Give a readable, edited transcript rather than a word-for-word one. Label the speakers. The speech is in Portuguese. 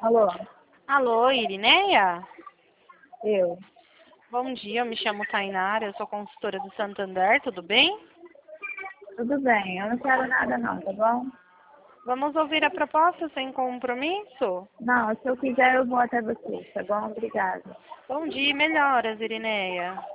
Speaker 1: Alô,
Speaker 2: Alô, Irineia?
Speaker 1: eu.
Speaker 2: Bom dia, eu me chamo Tainara, eu sou consultora do Santander, tudo bem?
Speaker 1: Tudo bem, eu não quero nada não, tá bom?
Speaker 2: Vamos ouvir a proposta sem compromisso?
Speaker 1: Não, se eu quiser eu vou até você, tá bom? Obrigada.
Speaker 2: Bom dia e melhoras, Irineia.